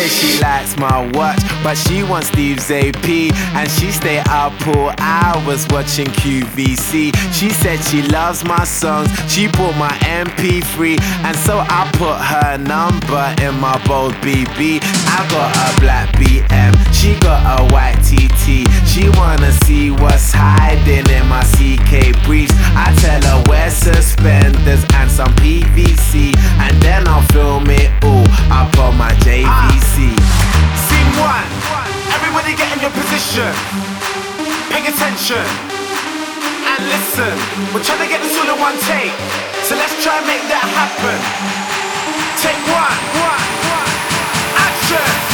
says she likes my watch, but she wants Steve's AP, and she stay up all hours watching QVC. She said she loves my songs, she bought my MP3, and so I put her number in my bold BB. I got a black BM, she got a white TT. She wanna see what's hiding in my CK briefs. I tell her wear suspenders and some PVC, and then I'll film it all up on my JVC. Scene one, everybody get in your position. Pay attention and listen. We're trying to get this all in one take, so let's try and make that happen. Take one, action.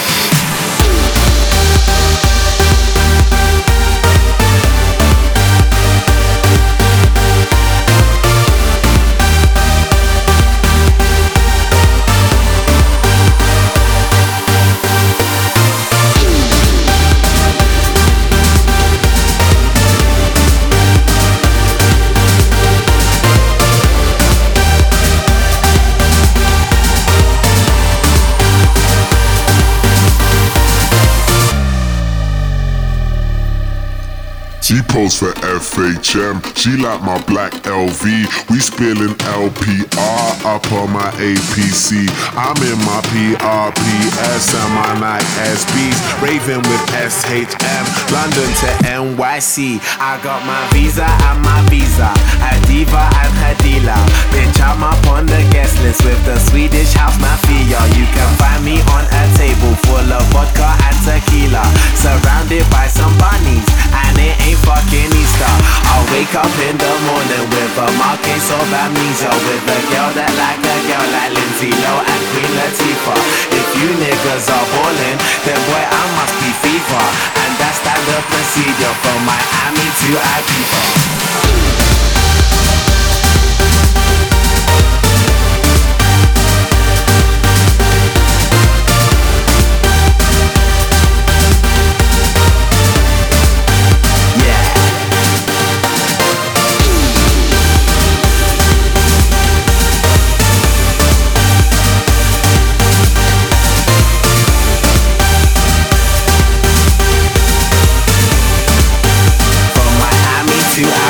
She posed for FHM, she like my black LV. We spilling LPR up on my APC. I'm in my PRPS and my Nike SBs, raving with SHM, London to NYC. I got my visa and my visa, a diva and her dealer. Bitch, I'm up on the guest list with the Swedish house mafia. You can find me on a table full of vodka and tequila, surrounded by some bunnies, and it ain't fucking Easter. I'll wake up in the morning with a mild case of amnesia, with a girl that like a girl like Lindsay Lohan and Queen Latifah. If you niggas are ballin', then boy I must be FIFA, and that's standard procedure from Miami to Ibiza. To